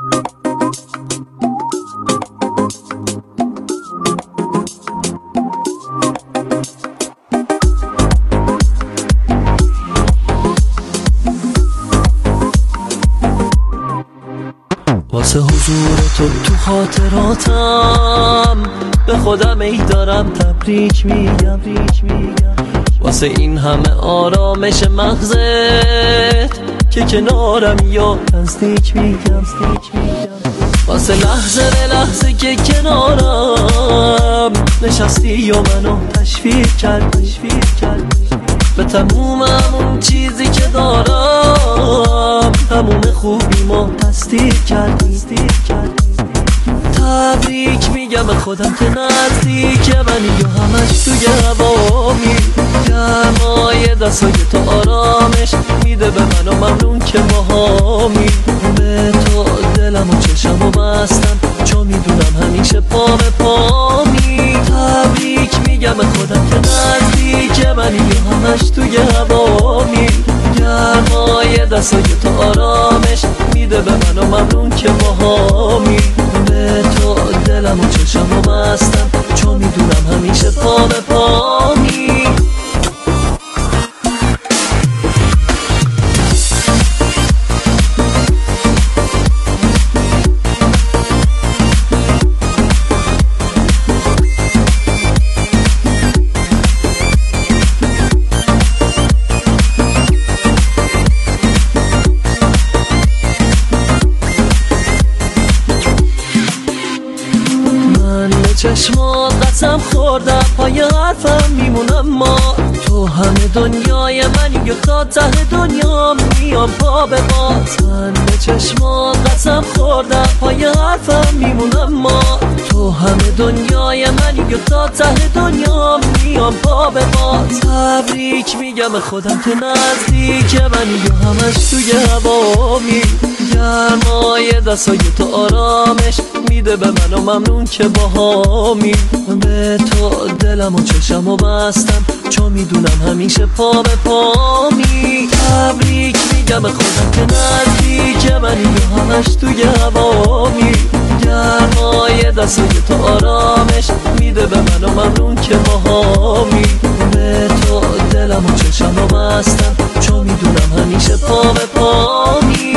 واسه حضور تو خاطراتم به خودم ای دارم تبریک میگم. واسه این همه آرامش مغزت که کنارم یا نزدیک میگم. واسه لحظه به لحظه که کنارم نشستی و منو تشویق کرد به تموم همون چیزی که دارم، تموم خوبی ما تصدیق کرد. تبریک میگم به خودم که نزدیک منی و همش توی هوامی. گرمای دستای تو آرامش میده به من و ممنون که ماهامی. به تو دلم و چشم و بستم چون میدونم همیشه پا به پامی. تبریک میگم به خودم که نزدیک منی و همش توی هوامی. گرمای دستای تو آرامش میده به من و ممنون که ماهامی. به تو دلم و چشم و بستم چون میدونم همیشه پا به پامی. چشمات قسم خوردم پای حرفم میمونم، ما تو همه دنیای منی و تا ته دنیا میام پا به پات. من به چشمات قسم خوردم پای حرفم میمونم، ما تو همه دنیای منی و تا ته دنیا میام پا به پات. تبریک میگم به خودم که نزدیک منی و همش توی هوامی. گرمای دستای تو آرامش میده به من و ممنون که باهامی. به تو دلم و چشم و بستم چون میدونم همیشه پا به پامی. تبریک میگم به خودم که نزدیک منی و همش توی هوامی. گرمای دستای تو آرامش میده به من و ممنون که باهامی. به تو دلم و چشم و بستم چون میدونم همیشه پا به پامی.